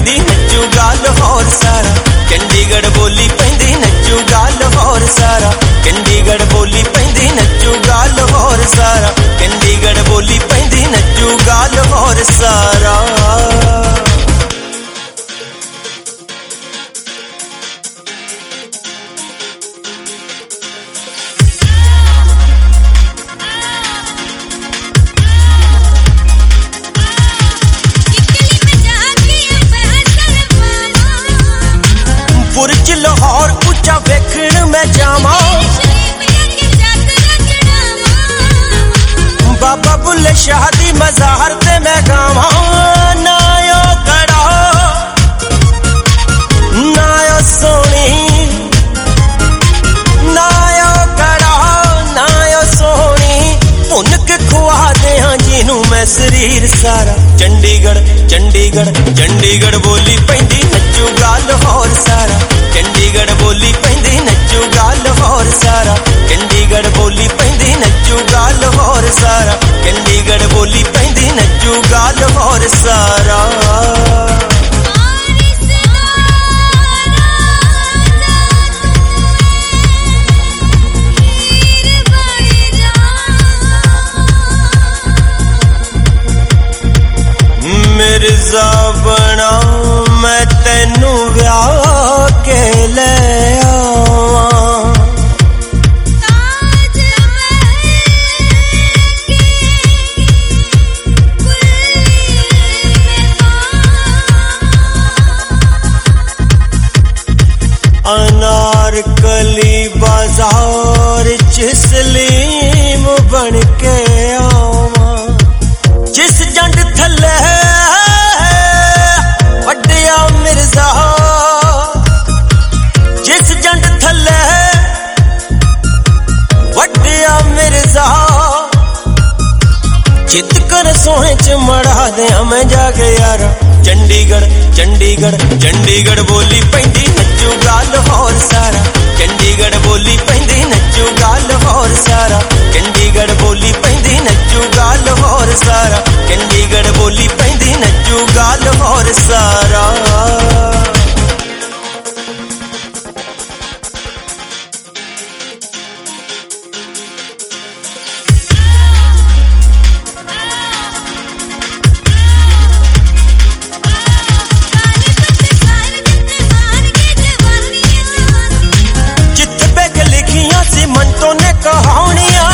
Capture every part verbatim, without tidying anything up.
पैंदी नचूगा लाहौर सारा, चंडीगढ़ बोली पैंदी नचूगा लाहौर सारा, चंडीगढ़ बोली पैंदी नचूगा लाहौर सारा, चंडीगढ़ बोली पैंदी नचूगा लाहौर सारा। बुर्ज लाहौर ऊंचा वेखण मैं जावा, बाबा बुल्ले शाह दी मज़ार ते मैं गावा। नायो गड़ा नायो सोनी, नायो गड़ा नायो सोनी, भुन के खुआ दे हाँ जिनू मैं शरीर सारा। चंडीगढ़ चंडीगढ़ चंडीगढ़ बोली पैंदी नचूगा लाहौर सारा, चंडीगढ़ बोली पैंदी नचूगा लाहौर सारा, चंडीगढ़ बोली पैंदी नचूगा लाहौर सारा, चंडीगढ़ बोली पैंदी नचूगा लाहौर सारा। मिर्जा बना मैं तेनू व्याह के ले आवा, अनारकली बाजार चिसलीम बन के आवा। जिस जंड थले वड्डिया मिर्जा, जिस जंड थले वड्डिया मिर्जा, जित कर सोहे च मड़ा दे मैं जाके यारा। चंडीगढ़ चंडीगढ़ चंडीगढ़ बोली पैंदी नचूगा लाहौर सारा, चंडीगढ़ बोली पैंदी नचूगा लाहौर सारा, चंडीगढ़ बोली पैंदी नचूगा लाहौर सारा, चंडीगढ़ बोली पैंदी नचूगा लाहौर सारा। मंटो ने कहानियां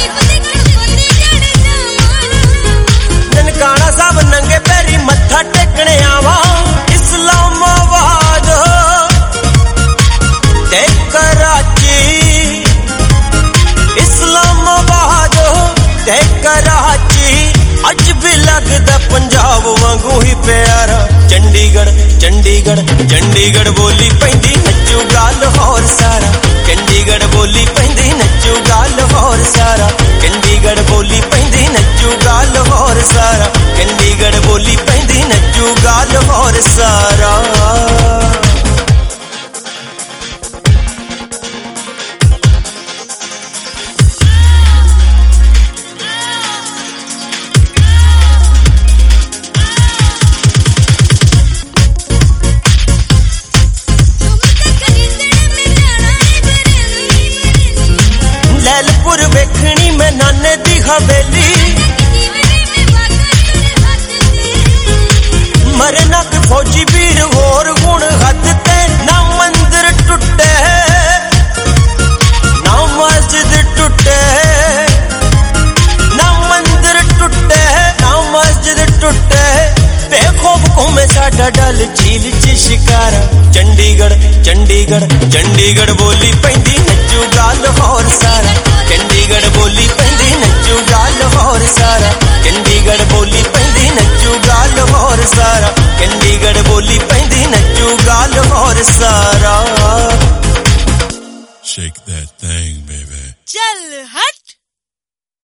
ननकाना साहब नंगे पैरी मत्था टेकने आवा। इस्लामाबाद ते कराची, इस्लामाबाद ते कराची, अज भी लगदा पंजाब वांगू ही प्यारा। चंडीगढ़ चंडीगढ़ चंडीगढ़ बोली पैंदी नचूगा लाहौर सारा, चंडीगढ़ बोली पैंदी नचूगा लाहौर सारा, चंडीगढ़ बोली पैंदी नचूगा लाहौर सारा, चंडीगढ़ बोली पैंदी नचूगा लाहौर सारा। लैलपुर वेखनी मैं नाने दी हवेली, मरना के फौजी वीर होर गुण हद ते। ना मंदिर टुटे ना मस्जिद टुटे, ना मंदिर टुटे ना मस्जिद टुटे, बेखौफ घूमे साडा डल झील च शिकारा। चंडीगढ़ चंडीगढ़ चंडीगढ़ बोली पैंदी नचूगा लाहौर सारा, चंडीगढ़ बोली पैंदी नचूगा लाहौर सारा, चंडीगढ़ बोली पैंदी नचूगा लाहौर सारा, चंडीगढ़ बोली पैंदी नचूगा लाहौर सारा। Shake that thing, baby. चल हट।